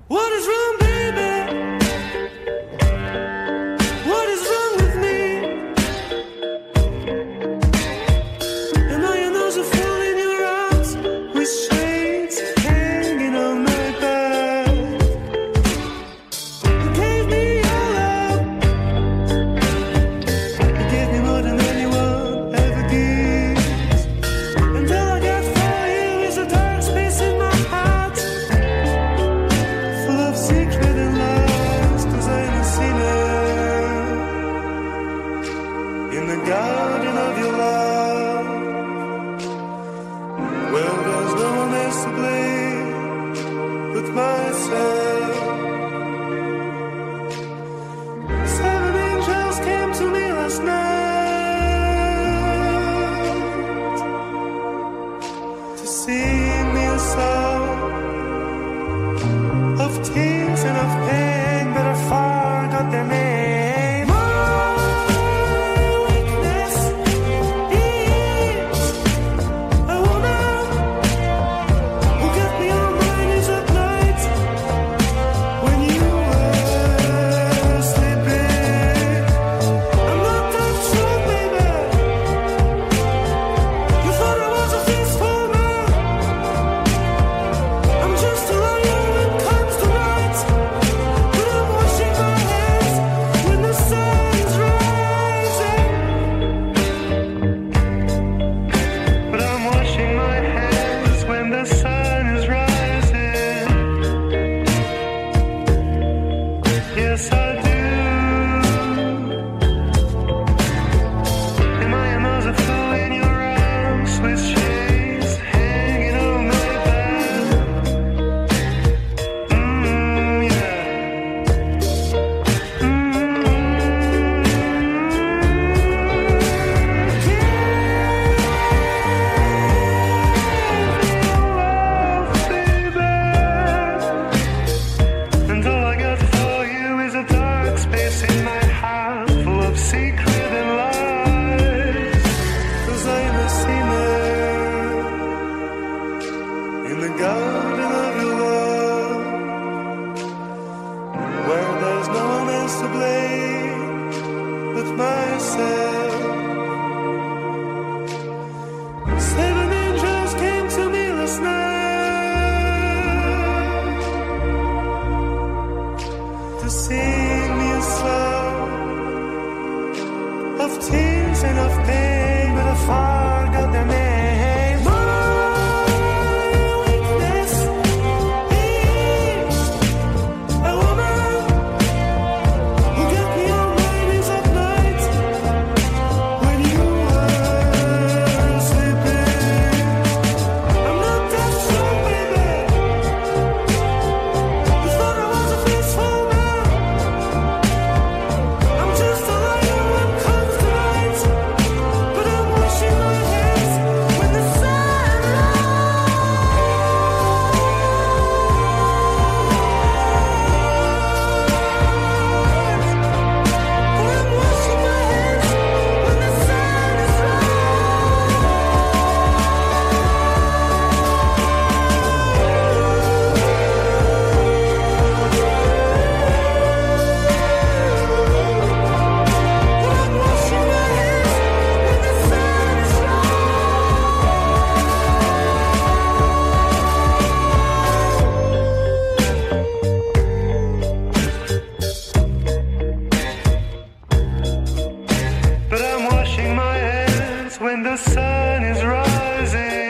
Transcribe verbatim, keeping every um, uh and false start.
What is wrong, baby? What is wrong with me? Am I another fool in your arms with shades hanging on my back? You gave me your love. You gave me more than anyone ever gives. And all I got for you is a dark space in my heart, full of secret and lies, 'cause I'm a sinner in the garden of your love. Well, there's no one else to blame but myself. Seven angels came to me last night to sing me a song of tears and of pain, but I forgot their name. My weakness is a woman who got me on my knees at night when you were sleeping. I'm not that strong, baby. You thought I was a peaceful man. I'm just a liar when it comes to night. But I'm washing my hands when the sun is rising. But I'm washing my hands when the sun is rising. Yes, I do. Am I another fool in your arms with shades hanging on my back? Mm, yeah. And all I got for you is a dark space in my heart, full of secret and lies. 'Cause I'm a sinner in the garden of your love, where there's no one else to blame but myself. Seven angels came to me last night to sing me a song of tears and of pain, but I forgot their name. My weakness is a woman who got me on my knees at night when you were sleeping. I'm not that strong, baby. You thought I was a peaceful man. I'm just a liar when it comes to night. But I'm washing my hands when the sun rises. I'm washing my hands when the sun is I'm washing my hands when the sun is But I'm washing my hands when the sun is rising.